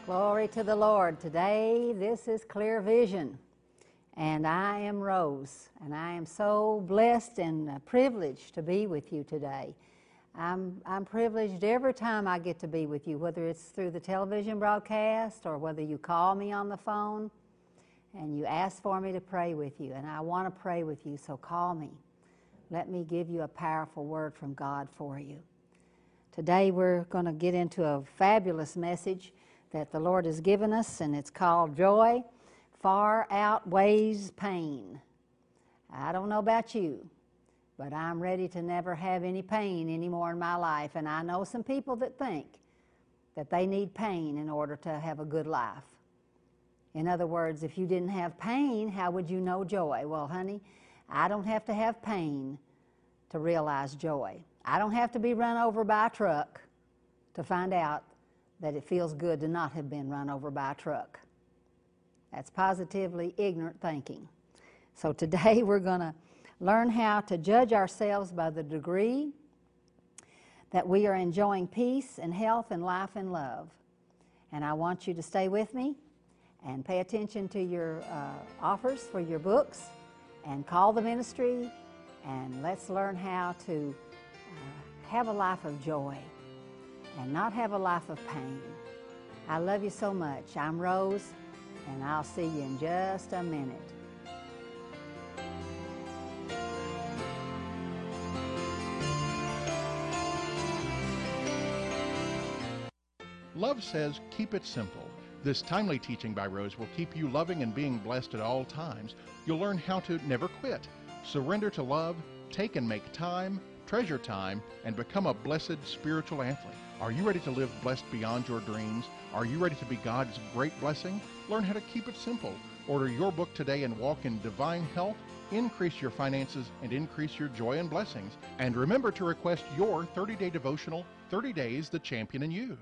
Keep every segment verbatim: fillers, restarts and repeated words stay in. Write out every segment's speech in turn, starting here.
Glory to the Lord. Today, this is Clear Vision, and I am Rose, and I am so blessed and uh, privileged to be with you today. I'm, I'm privileged every time I get to be with you, whether it's through the television broadcast or whether you call me on the phone and you ask for me to pray with you, and I want to pray with you, so call me. Let me give you a powerful word from God for you. Today, we're going to get into a fabulous message that the Lord has given us, and it's called Joy Far Outweighs Pain. I don't know about you, but I'm ready to never have any pain anymore in my life, and I know some people that think that they need pain in order to have a good life. In other words, if you didn't have pain, how would you know joy? Well, honey, I don't have to have pain to realize joy. I don't have to be run over by a truck to find out that it feels good to not have been run over by a truck. That's positively ignorant thinking. So today we're going to learn how to judge ourselves by the degree that we are enjoying peace and health and life and love. And I want you to stay with me and pay attention to your uh, offers for your books and call the ministry, and let's learn how to uh, have a life of joy and not have a life of pain. I love you so much. I'm Rose, and I'll see you in just a minute. Love says, keep it simple. This timely teaching by Rose will keep you loving and being blessed at all times. You'll learn how to never quit, surrender to love, take and make time, treasure time, and become a blessed spiritual athlete. Are you ready to live blessed beyond your dreams? Are you ready to be God's great blessing? Learn how to keep it simple. Order your book today and walk in divine health, increase your finances, and increase your joy and blessings. And remember to request your thirty-day devotional, thirty days, The Champion in You.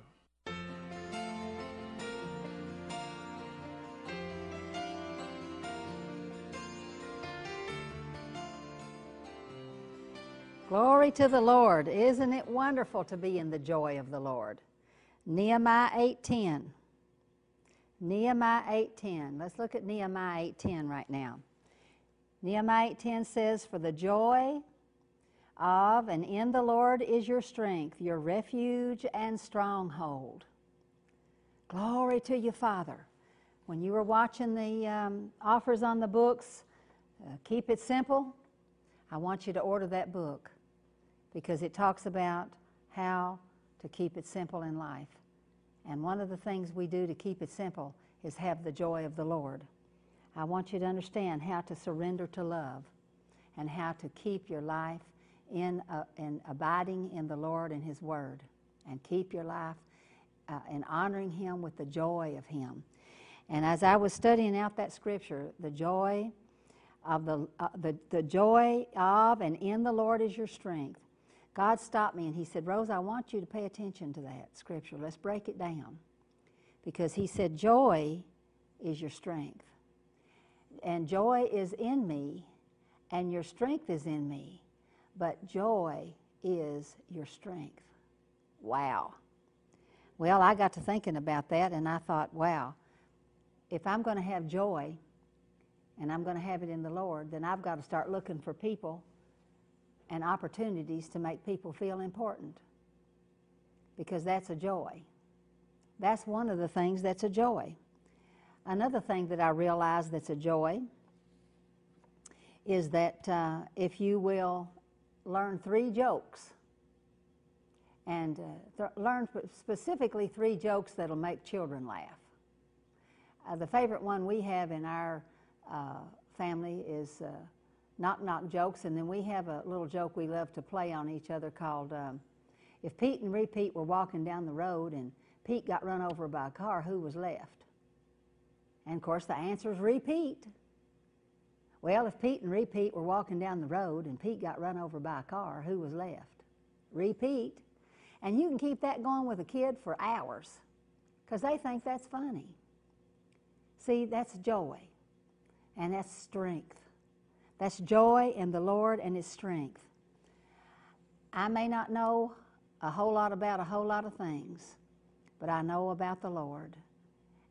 Glory to the Lord. Isn't it wonderful to be in the joy of the Lord? Nehemiah eight ten. Nehemiah eight ten. Let's look at Nehemiah eight ten right now. Nehemiah eight ten says, "For the joy of and in the Lord is your strength, your refuge and stronghold." Glory to you, Father. When you were watching the um, offers on the books, uh, Keep It Simple, I want you to order that book, because it talks about how to keep it simple in life. And one of the things we do to keep it simple is have the joy of the Lord. I want you to understand how to surrender to love and how to keep your life in, uh, in abiding in the Lord and His Word, and keep your life uh, in honoring Him with the joy of Him. And as I was studying out that scripture, the joy of the, uh, the, the joy of and in the Lord is your strength, God stopped me and He said, "Rose, I want you to pay attention to that scripture. Let's break it down." Because He said, joy is your strength. And joy is in me, and your strength is in me. But joy is your strength. Wow. Well, I got to thinking about that, and I thought, wow, if I'm going to have joy, and I'm going to have it in the Lord, then I've got to start looking for people and opportunities to make people feel important, because that's a joy. That's one of the things that's a joy. Another thing that I realize that's a joy is that uh, if you will learn three jokes, and uh, th learn specifically three jokes that'll make children laugh. Uh, the favorite one we have in our uh, family is uh, knock-knock jokes, and then we have a little joke we love to play on each other called, um, if Pete and Repeat were walking down the road and Pete got run over by a car, who was left? And of course the answer is Repeat. Well, if Pete and Repeat were walking down the road and Pete got run over by a car, who was left? Repeat. And you can keep that going with a kid for hours, because they think that's funny. See, that's joy, and that's strength. That's joy in the Lord and His strength. I may not know a whole lot about a whole lot of things, but I know about the Lord,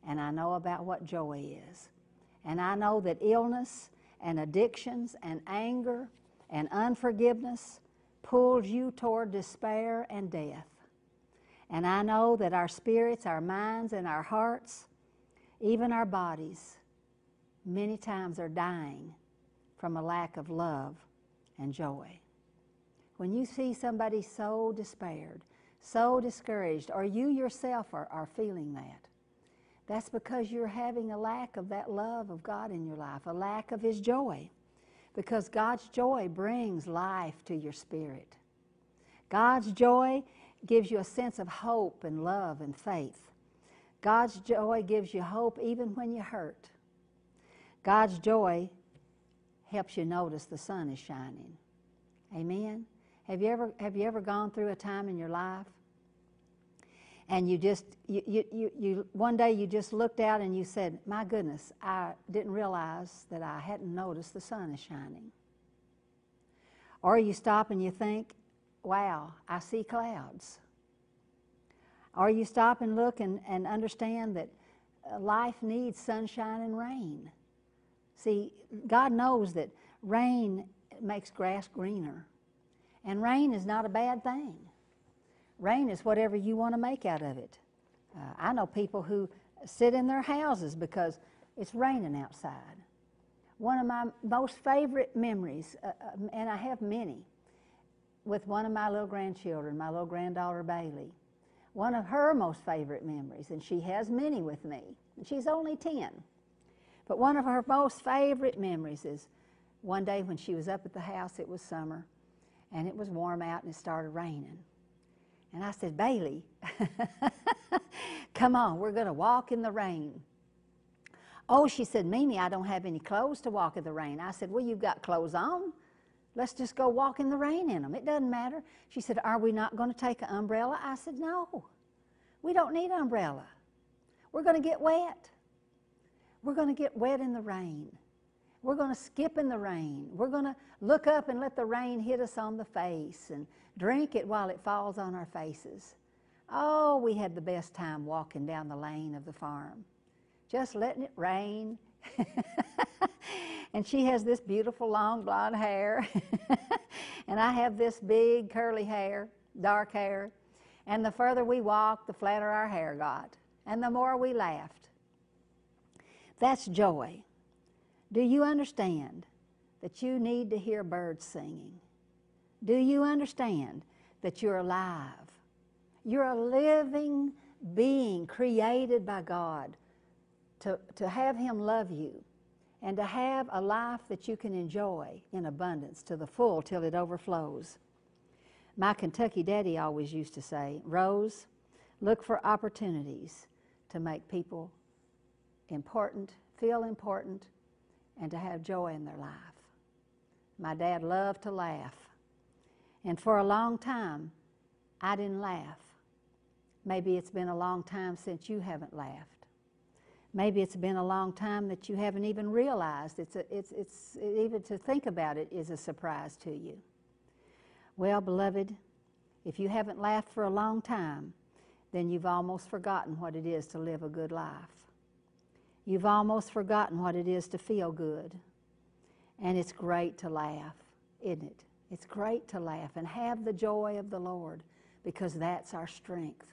and I know about what joy is. And I know that illness and addictions and anger and unforgiveness pulls you toward despair and death. And I know that our spirits, our minds, and our hearts, even our bodies, many times are dying from a lack of love and joy. When you see somebody so despaired, so discouraged, or you yourself are, are feeling that, that's because you're having a lack of that love of God in your life, a lack of His joy. Because God's joy brings life to your spirit. God's joy gives you a sense of hope and love and faith. God's joy gives you hope even when you hurt. God's joy helps you notice the sun is shining. Amen? Have you ever, have you ever gone through a time in your life and you just, you, you, you, you, one day you just looked out and you said, my goodness, I didn't realize that I hadn't noticed the sun is shining. Or you stop and you think, wow, I see clouds. Or you stop and look and, and understand that life needs sunshine and rain. See, God knows that rain makes grass greener. And rain is not a bad thing. Rain is whatever you want to make out of it. Uh, I know people who sit in their houses because it's raining outside. One of my most favorite memories, uh, uh, and I have many, with one of my little grandchildren, my little granddaughter Bailey. One of her most favorite memories, and she has many with me, and she's only ten. But one of her most favorite memories is one day when she was up at the house, it was summer, and it was warm out and it started raining. And I said, Bailey, come on, we're going to walk in the rain. Oh, she said, Mimi, I don't have any clothes to walk in the rain. I said, well, you've got clothes on. Let's just go walk in the rain in them. It doesn't matter. She said, are we not going to take an umbrella? I said, no, we don't need an umbrella. We're going to get wet. We're going to get wet in the rain. We're going to skip in the rain. We're going to look up and let the rain hit us on the face and drink it while it falls on our faces. Oh, we had the best time walking down the lane of the farm, just letting it rain. And she has this beautiful long blonde hair, and I have this big curly hair, dark hair. And the further we walked, the flatter our hair got, and the more we laughed. That's joy. Do you understand that you need to hear birds singing? Do you understand that you're alive? You're a living being created by God to, to have Him love you and to have a life that you can enjoy in abundance to the full till it overflows. My Kentucky daddy always used to say, Rose, look for opportunities to make people important, feel important, and to have joy in their life. My dad loved to laugh. And for a long time, I didn't laugh. Maybe it's been a long time since you haven't laughed. Maybe it's been a long time that you haven't even realized it's, a, it's, it's even to think about it is a surprise to you. Well, beloved, if you haven't laughed for a long time, then you've almost forgotten what it is to live a good life. You've almost forgotten what it is to feel good. And it's great to laugh, isn't it? It's great to laugh and have the joy of the Lord, because that's our strength.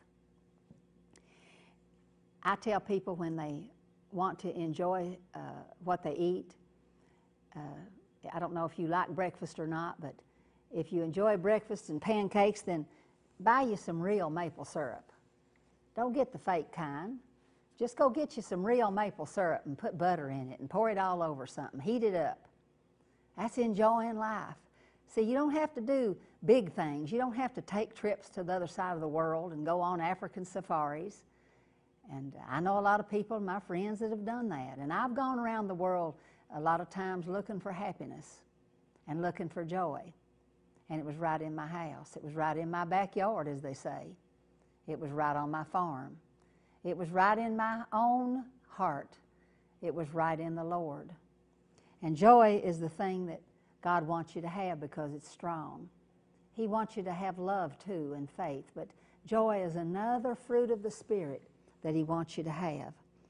I tell people when they want to enjoy uh, what they eat, uh, I don't know if you like breakfast or not, but if you enjoy breakfast and pancakes, then buy you some real maple syrup. Don't get the fake kind. Just go get you some real maple syrup and put butter in it and pour it all over something. Heat it up. That's enjoying life. See, you don't have to do big things. You don't have to take trips to the other side of the world and go on African safaris. And I know a lot of people, my friends, that have done that. And I've gone around the world a lot of times looking for happiness and looking for joy. And it was right in my house. It was right in my backyard, as they say. It was right on my farm. It was right in my own heart. It was right in the Lord. And joy is the thing that God wants you to have because it's strong. He wants you to have love too and faith. But joy is another fruit of the Spirit that He wants you to have.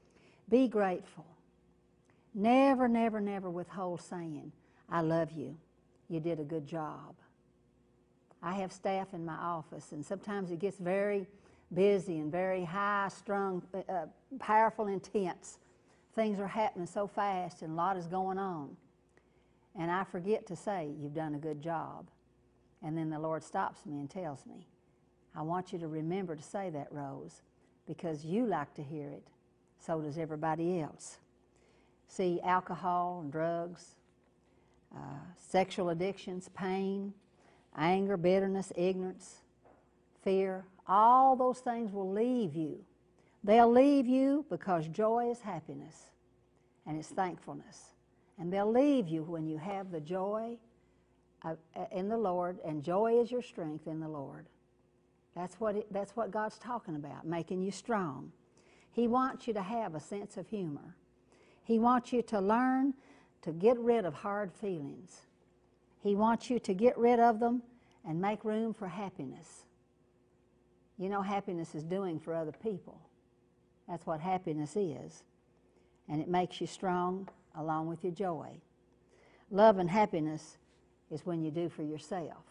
Be grateful. Never, never, never withhold saying, I love you. You did a good job. I have staff in my office, and sometimes it gets very busy and very high-strung, uh, powerful, intense. Things are happening so fast and a lot is going on. And I forget to say, you've done a good job. And then the Lord stops me and tells me, I want you to remember to say that, Rose, because you like to hear it. So does everybody else. See, alcohol and drugs, uh, sexual addictions, pain, anger, bitterness, ignorance, fear, all those things will leave you. They'll leave you because joy is happiness and it's thankfulness. And they'll leave you when you have the joy of, uh, in the Lord, and joy is your strength in the Lord. That's what, it, that's what God's talking about, making you strong. He wants you to have a sense of humor. He wants you to learn to get rid of hard feelings. He wants you to get rid of them and make room for happiness. You know, happiness is doing for other people. That's what happiness is. And it makes you strong along with your joy. Love and happiness is when you do for yourself.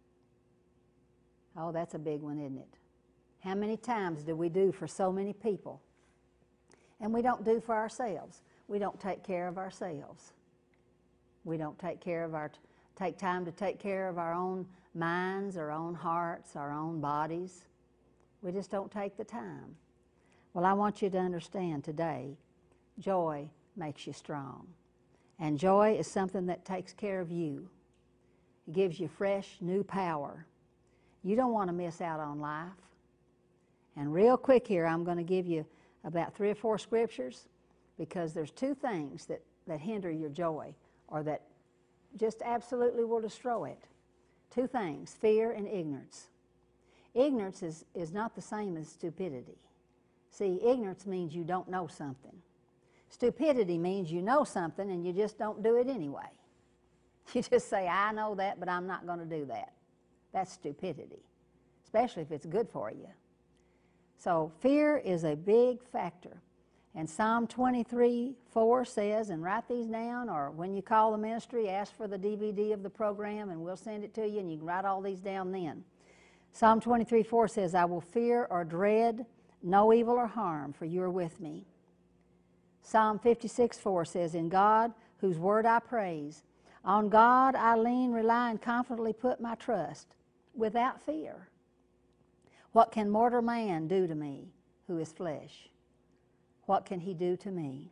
Oh, that's a big one, isn't it? How many times do we do for so many people? And we don't do for ourselves. We don't take care of ourselves. We don't take care of our, take time to take care of our own minds, our own hearts, our own bodies. We just don't take the time. Well, I want you to understand today, joy makes you strong. And joy is something that takes care of you. It gives you fresh, new power. You don't want to miss out on life. And real quick here, I'm going to give you about three or four scriptures, because there's two things that, that hinder your joy, or that just absolutely will destroy it. Two things, fear and ignorance. Ignorance is, is not the same as stupidity. See, ignorance means you don't know something. Stupidity means you know something and you just don't do it anyway. You just say, I know that, but I'm not going to do that. That's stupidity, especially if it's good for you. So fear is a big factor. And Psalm twenty-three four says, and write these down, or when you call the ministry, ask for the D V D of the program and we'll send it to you, and you can write all these down then. Psalm twenty-three four says, I will fear or dread no evil or harm, for you are with me. Psalm fifty-six four says, in God, whose word I praise, on God I lean, rely, and confidently put my trust, without fear. What can mortal man do to me, who is flesh? What can he do to me?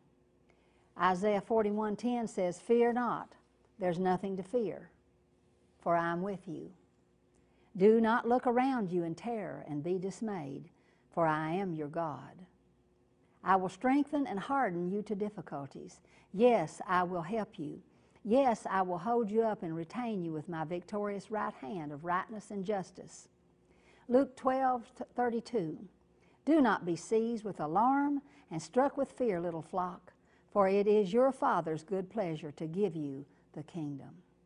Isaiah forty-one ten says, fear not, there's nothing to fear, for I am with you. Do not look around you in terror and be dismayed, for I am your God. I will strengthen and harden you to difficulties. Yes, I will help you. Yes, I will hold you up and retain you with my victorious right hand of rightness and justice. Luke twelve thirty-two. Do not be seized with alarm and struck with fear, little flock, for it is your Father's good pleasure to give you the kingdom.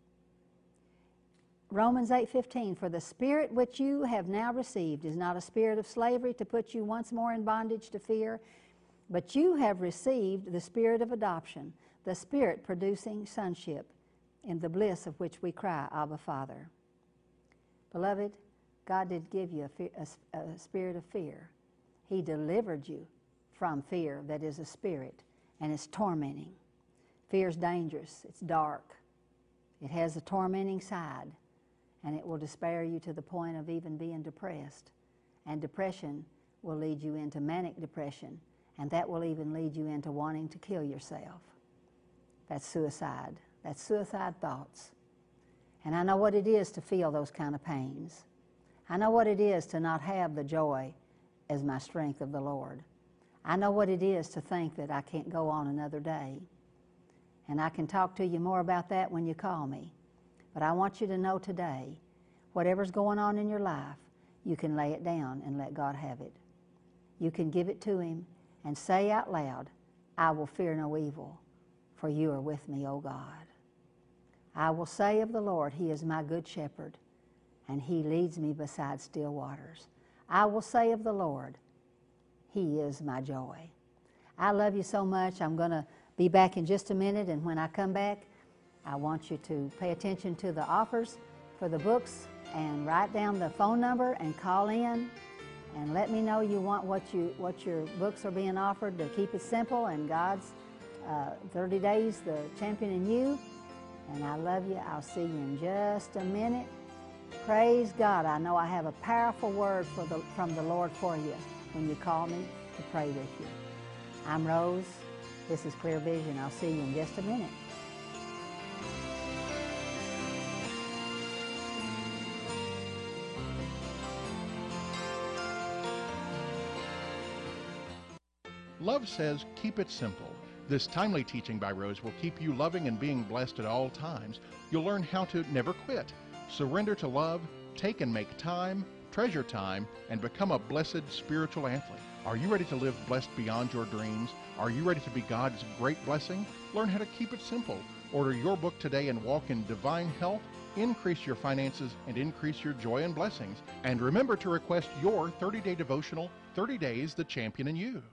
Romans eight fifteen, for the spirit which you have now received is not a spirit of slavery to put you once more in bondage to fear, but you have received the spirit of adoption, the spirit producing sonship, in the bliss of which we cry, Abba, Father. Beloved, God did give you a, fear, a, a spirit of fear. He delivered you from fear that is a spirit, and it's tormenting. Fear is dangerous. It's dark. It has a tormenting side, and it will despair you to the point of even being depressed. And depression will lead you into manic depression, and that will even lead you into wanting to kill yourself. That's suicide. That's suicide thoughts. And I know what it is to feel those kind of pains. I know what it is to not have the joy as my strength of the Lord. I know what it is to think that I can't go on another day. And I can talk to you more about that when you call me. But I want you to know today, whatever's going on in your life, you can lay it down and let God have it. You can give it to Him and say out loud, I will fear no evil, for you are with me, O God. I will say of the Lord, He is my good shepherd, and He leads me beside still waters. I will say of the Lord, He is my joy. I love you so much. I'm going to be back in just a minute, and when I come back, I want you to pay attention to the offers for the books and write down the phone number and call in and let me know you want what you what your books are being offered to keep it simple and God's uh, thirty days, the champion in you. And I love you. I'll see you in just a minute. Praise God. I know I have a powerful word for the, from the Lord for you when you call me to pray with you. I'm Rose. This is Clear Vision. I'll see you in just a minute. Love says, keep it simple. This timely teaching by Rose will keep you loving and being blessed at all times. You'll learn how to never quit, surrender to love, take and make time, treasure time, and become a blessed spiritual athlete. Are you ready to live blessed beyond your dreams? Are you ready to be God's great blessing? Learn how to keep it simple. Order your book today and walk in divine health, increase your finances, and increase your joy and blessings. And remember to request your thirty-day devotional, thirty days, the Champion in You.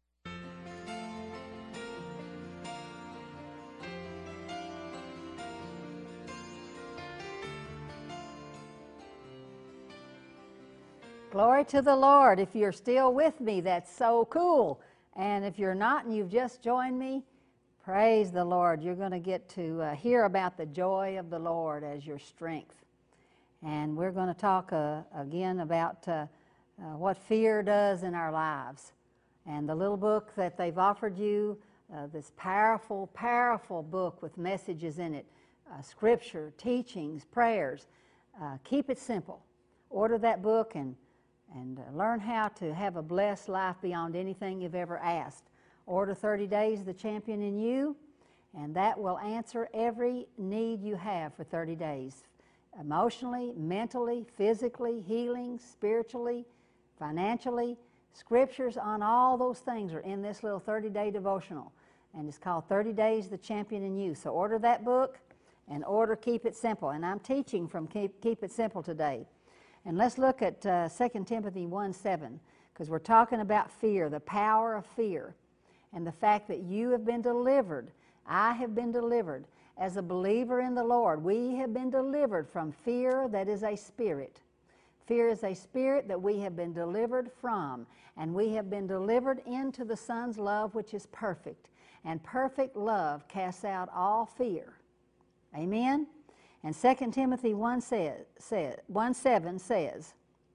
Glory to the Lord. If you're still with me, that's so cool. And if you're not and you've just joined me, praise the Lord. You're going to get to uh, hear about the joy of the Lord as your strength. And we're going to talk uh, again about uh, uh, what fear does in our lives. And the little book that they've offered you, uh, this powerful, powerful book with messages in it, uh, scripture, teachings, prayers. Uh, keep it simple. Order that book and and uh, learn how to have a blessed life beyond anything you've ever asked. Order thirty days, the Champion in You, and that will answer every need you have for thirty days. Emotionally, mentally, physically, healing, spiritually, financially. Scriptures on all those things are in this little thirty-day devotional, and it's called thirty days, the Champion in You. So order that book and order Keep It Simple. And I'm teaching from Keep, Keep It Simple today. And let's look at uh, Second Timothy one seven, because we're talking about fear, the power of fear, and the fact that you have been delivered. I have been delivered. As a believer in the Lord, we have been delivered from fear that is a spirit. Fear is a spirit that we have been delivered from, and we have been delivered into the Son's love, which is perfect. And perfect love casts out all fear. Amen? And Second Timothy one seven says,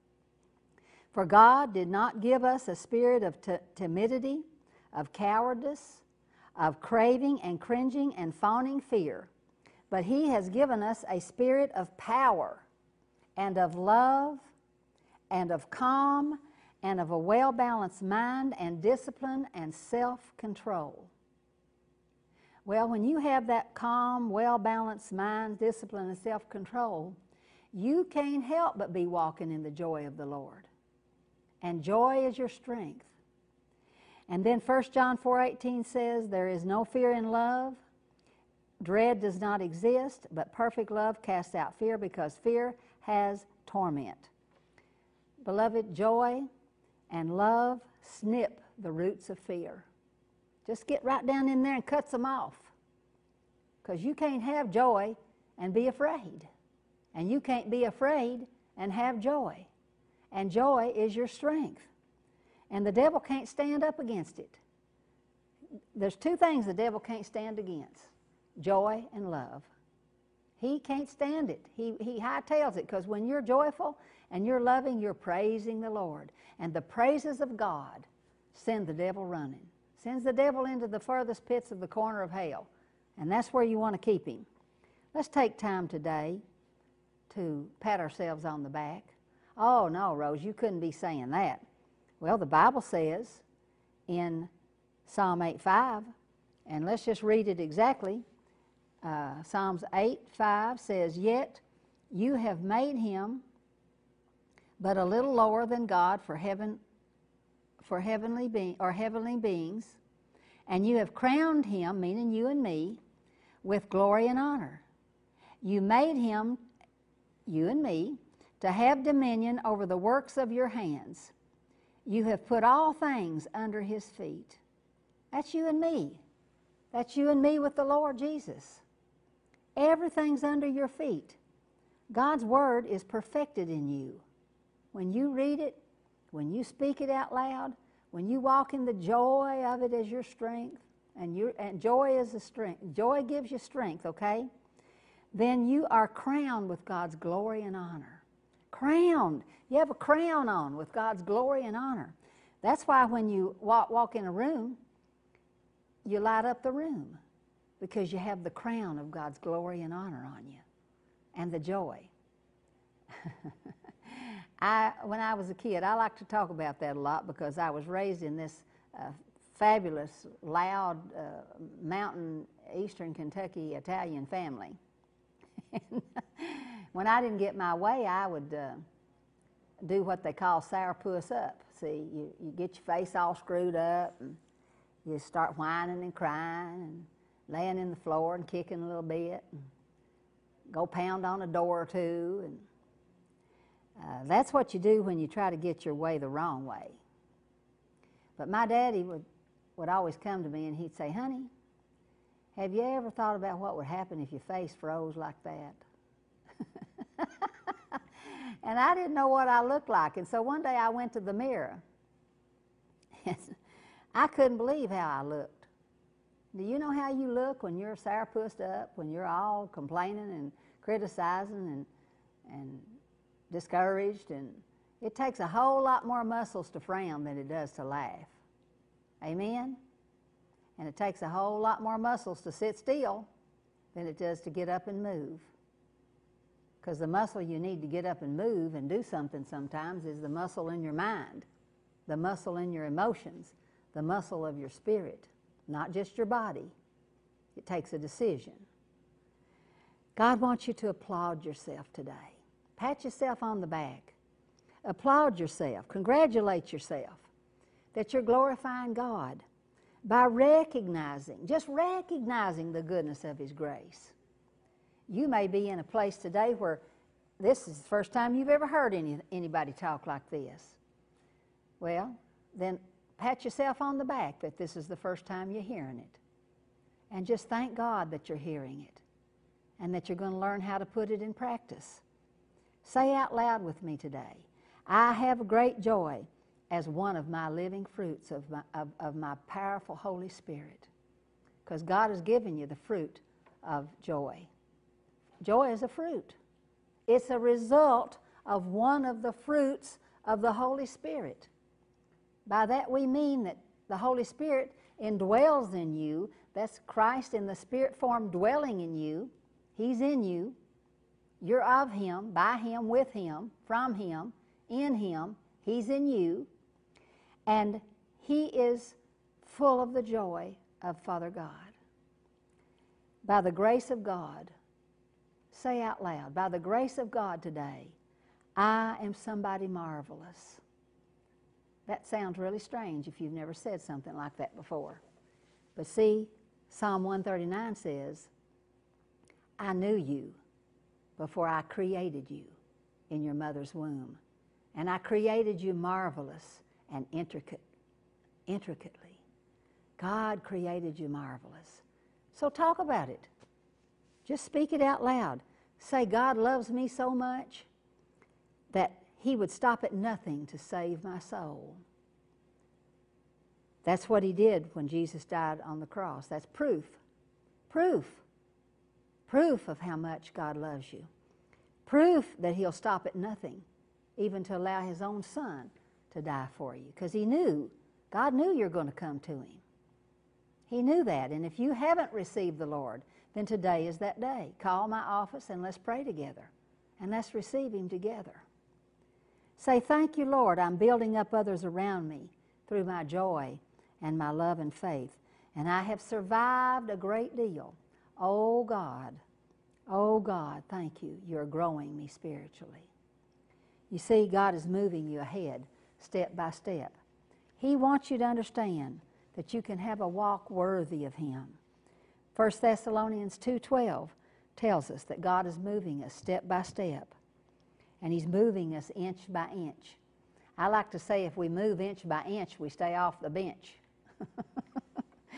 For God did not give us a spirit of t- timidity, of cowardice, of craving and cringing and fawning fear, but He has given us a spirit of power and of love and of calm and of a well-balanced mind and discipline and self-control. Well, when you have that calm, well-balanced mind, discipline, and self-control, you can't help but be walking in the joy of the Lord. And joy is your strength. And then First John four eighteen says, There is no fear in love. Dread does not exist, but perfect love casts out fear, because fear has torment. Beloved, joy and love snip the roots of fear. Just get right down in there and cuts them off. Because you can't have joy and be afraid. And you can't be afraid and have joy. And joy is your strength. And the devil can't stand up against it. There's two things the devil can't stand against. Joy and love. He can't stand it. He, he hightails it, because when you're joyful and you're loving, you're praising the Lord. And the praises of God send the devil running. Sends the devil into the furthest pits of the corner of hell. And that's where you want to keep him. Let's take time today to pat ourselves on the back. Oh, no, Rose, you couldn't be saying that. Well, the Bible says in Psalm eight five, and let's just read it exactly. Uh, Psalms eight five says, Yet you have made him but a little lower than God for heaven for heavenly being or heavenly beings, and you have crowned him, meaning you and me, with glory and honor. You made him, you and me, to have dominion over the works of your hands. You have put all things under his feet. That's you and me. That's you and me with the Lord Jesus. Everything's under your feet. God's Word is perfected in you. When you read it, when you speak it out loud, when you walk in the joy of it as your strength, and, your, and joy is the strength, joy gives you strength, okay? Then you are crowned with God's glory and honor. Crowned. You have a crown on with God's glory and honor. That's why when you walk, walk in a room, you light up the room, because you have the crown of God's glory and honor on you, and the joy. I, when I was a kid, I like to talk about that a lot because I was raised in this uh, fabulous, loud, uh, mountain, eastern Kentucky Italian family. When I didn't get my way, I would uh, do what they call sourpuss up. See, you, you get your face all screwed up, and you start whining and crying and laying in the floor and kicking a little bit, and go pound on a door or two. And uh, that's what you do when you try to get your way the wrong way. But my daddy would, would always come to me and he'd say, "Honey, have you ever thought about what would happen if your face froze like that?" And I didn't know what I looked like. And so one day I went to the mirror. I couldn't believe how I looked. Do you know how you look when you're sourpussed up, when you're all complaining and criticizing and, and discouraged? And it takes a whole lot more muscles to frown than it does to laugh. Amen? And it takes a whole lot more muscles to sit still than it does to get up and move. Because the muscle you need to get up and move and do something sometimes is the muscle in your mind, the muscle in your emotions, the muscle of your spirit, not just your body. It takes a decision. God wants you to applaud yourself today. Pat yourself on the back. Applaud yourself. Congratulate yourself that you're glorifying God by recognizing, just recognizing the goodness of His grace. You may be in a place today where this is the first time you've ever heard any, anybody talk like this. Well, then pat yourself on the back that this is the first time you're hearing it. And just thank God that you're hearing it and that you're going to learn how to put it in practice. Say out loud with me today, "I have great joy as one of my living fruits of my, of, of my powerful Holy Spirit." Because God has given you the fruit of joy. Joy is a fruit. It's a result of one of the fruits of the Holy Spirit. By that we mean that the Holy Spirit indwells in you. That's Christ in the Spirit form dwelling in you. He's in you. You're of Him, by Him, with Him, from Him, in Him. He's in you. And He is full of the joy of Father God. By the grace of God, say out loud, by the grace of God today, I am somebody marvelous. That sounds really strange if you've never said something like that before. But see, Psalm one thirty-nine says, I knew you before I created you in your mother's womb. And I created you marvelous and intricate, intricately. God created you marvelous. So talk about it. Just speak it out loud. Say, God loves me so much that He would stop at nothing to save my soul. That's what He did when Jesus died on the cross. That's proof. Proof. Proof of how much God loves you. Proof that He'll stop at nothing, even to allow His own Son to die for you. Because He knew, God knew you're going to come to Him. He knew that. And if you haven't received the Lord, then today is that day. Call my office and let's pray together. And let's receive Him together. Say, thank you, Lord. I'm building up others around me through my joy and my love and faith. And I have survived a great deal. Oh, God. Oh, God, thank you. You're growing me spiritually. You see, God is moving you ahead step by step. He wants you to understand that you can have a walk worthy of Him. First Thessalonians two twelve tells us that God is moving us step by step, and He's moving us inch by inch. I like to say if we move inch by inch, we stay off the bench.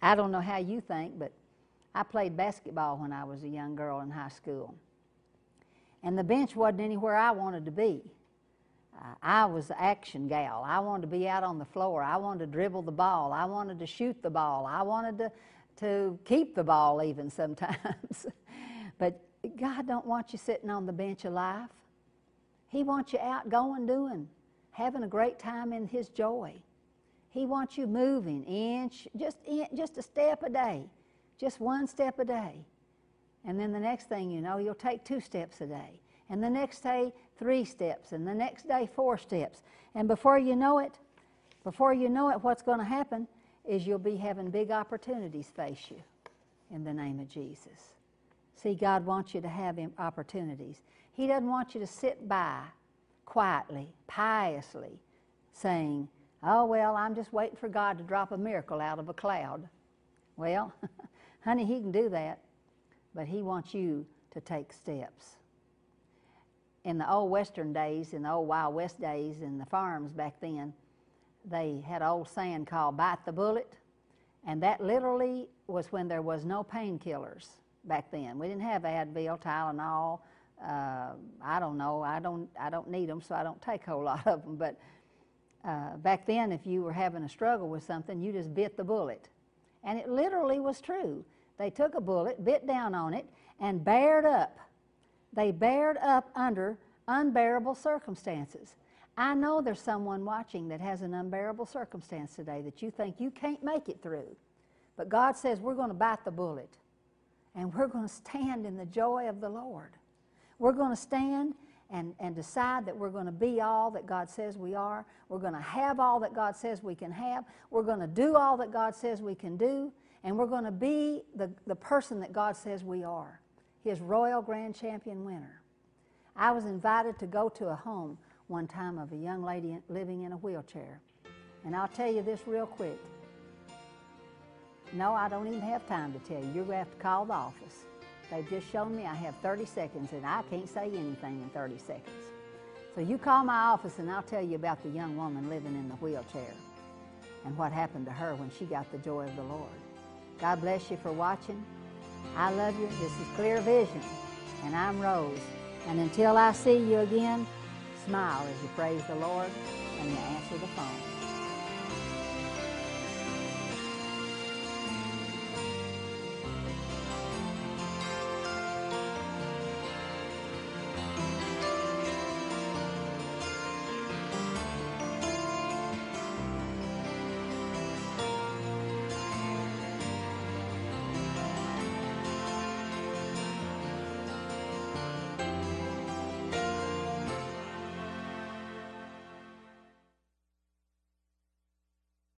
I don't know how you think, but I played basketball when I was a young girl in high school. And the bench wasn't anywhere I wanted to be. Uh, I was the action gal. I wanted to be out on the floor. I wanted to dribble the ball. I wanted to shoot the ball. I wanted to, to keep the ball even sometimes. But God don't want you sitting on the bench of life. He wants you out going, doing, having a great time in His joy. He wants you moving inch, just, in, just a step a day, just one step a day. And then the next thing you know, you'll take two steps a day. And the next day, three steps. And the next day, four steps. And before you know it, before you know it, what's going to happen is you'll be having big opportunities face you in the name of Jesus. See, God wants you to have opportunities. He doesn't want you to sit by quietly, piously, saying, oh, well, I'm just waiting for God to drop a miracle out of a cloud. Well, honey, He can do that, but He wants you to take steps. In the old Western days, in the old Wild West days, in the farms back then, they had an old saying called bite the bullet, and that literally was when there was no painkillers back then. We didn't have Advil, Tylenol, uh, I don't know, I don't, I don't need them, so I don't take a whole lot of them, but uh, back then if you were having a struggle with something, you just bit the bullet. And it literally was true. They took a bullet, bit down on it, and bared up. They bared up under unbearable circumstances. I know there's someone watching that has an unbearable circumstance today that you think you can't make it through. But God says we're going to bite the bullet, and we're going to stand in the joy of the Lord. We're going to stand and, and decide that we're going to be all that God says we are. We're going to have all that God says we can have. We're going to do all that God says we can do. And we're going to be the, the person that God says we are, His Royal Grand Champion winner. I was invited to go to a home one time of a young lady living in a wheelchair. And I'll tell you this real quick. No, I don't even have time to tell you. You're going to have to call the office. They've just shown me I have thirty seconds, and I can't say anything in thirty seconds. So you call my office, and I'll tell you about the young woman living in the wheelchair and what happened to her when she got the joy of the Lord. God bless you for watching. I love you. This is Clear Vision, and I'm Rose. And until I see you again, smile as you praise the Lord and you answer the phone.